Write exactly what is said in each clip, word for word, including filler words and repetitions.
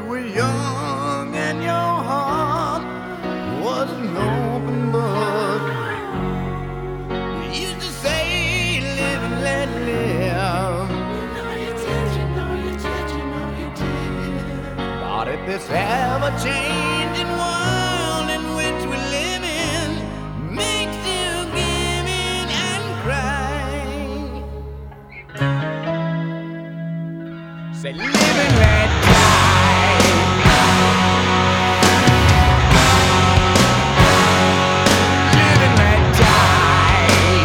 were young and your heart was an open book. You used to say, live and let live. know you did, you know you did, you know you did. But if this ever-changing world in which we live in makes you give in and cry, say, live and let die. Live and let die.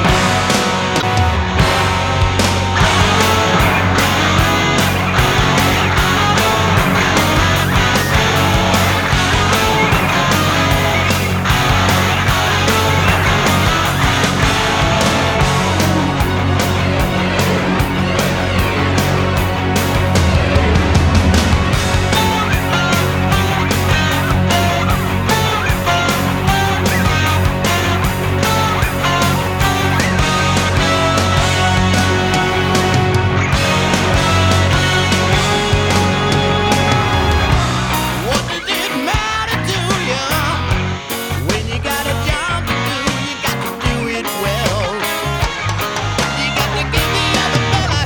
What does it matter to you when you got a job to do? You got to do it well. You got to give the other fella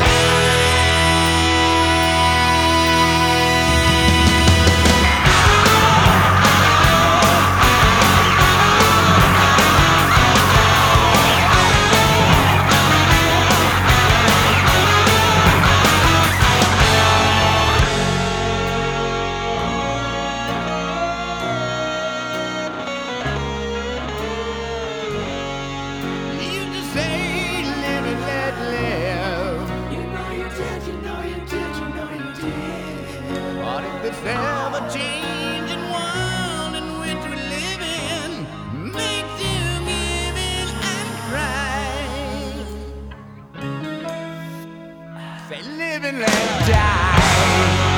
You just say, live and let live. You know you did, you know you did, you know you did. But if this ever-changing world in which we live in makes you give in and cry, say, live and let die.